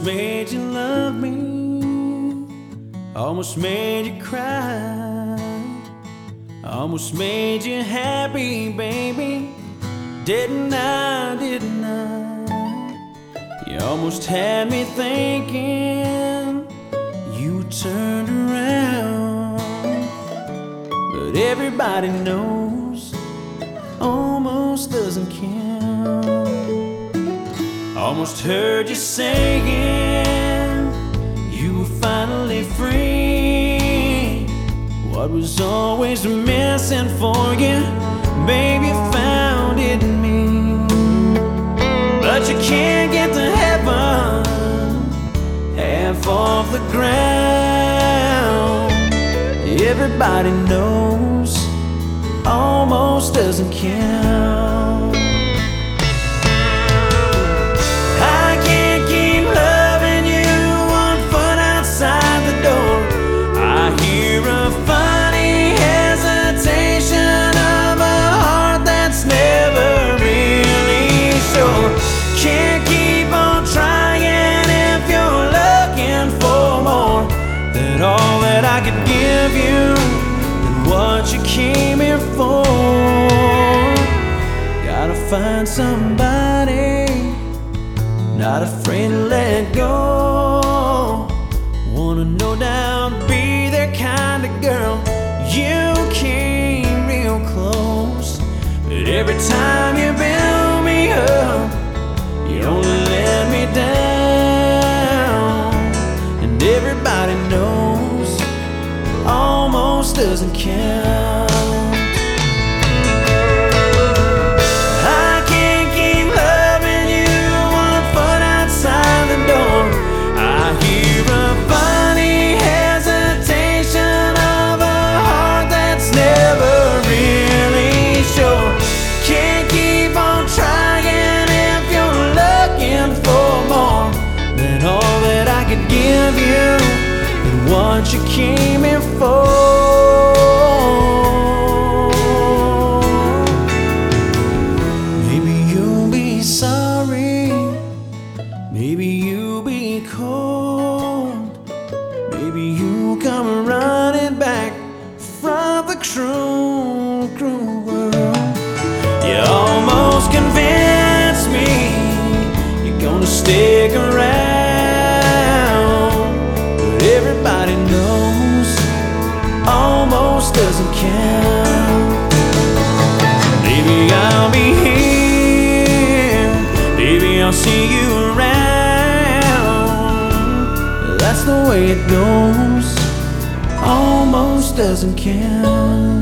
Almost made you love me, almost made you cry, almost made you happy, baby. Didn't I, didn't I? You almost had me thinking you turned around. But everybody knows almost doesn't count. Almost heard you saying you were finally free. What was always missing for you, baby, you found it in me. But you can't get to heaven half off the ground. Everybody knows almost doesn't count. I can't keep loving you one foot outside the door. I hear a funny hesitation of a heart that's never really sure. Can't keep on trying if you're looking for more than all that I could give you and what you came here for. Gotta find somebody not afraid to let go. Wanna no doubt be their kind of girl. You came real close, but every time you build me up, you only let me down. And everybody knows almost doesn't count. Give you and what you came here for. Maybe you'll be sorry, maybe you'll be cold, maybe you'll come running back from the cruel, cruel world. You almost convinced me you're gonna stick around. Everybody knows almost doesn't count. Maybe I'll be here, maybe I'll see you around. That's the way it goes, almost doesn't count.